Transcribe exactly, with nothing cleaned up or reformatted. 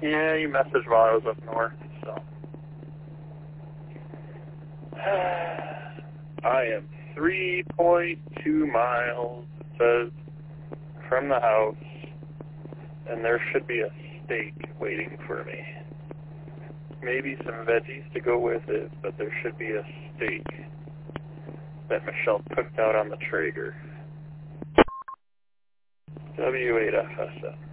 Yeah, you messaged while I was up north, so. I am three point two miles, it says, from the house, and there should be a steak waiting for me. Maybe some veggies to go with it, but there should be a steak that Michelle cooked out on the Traeger. W eight F S M.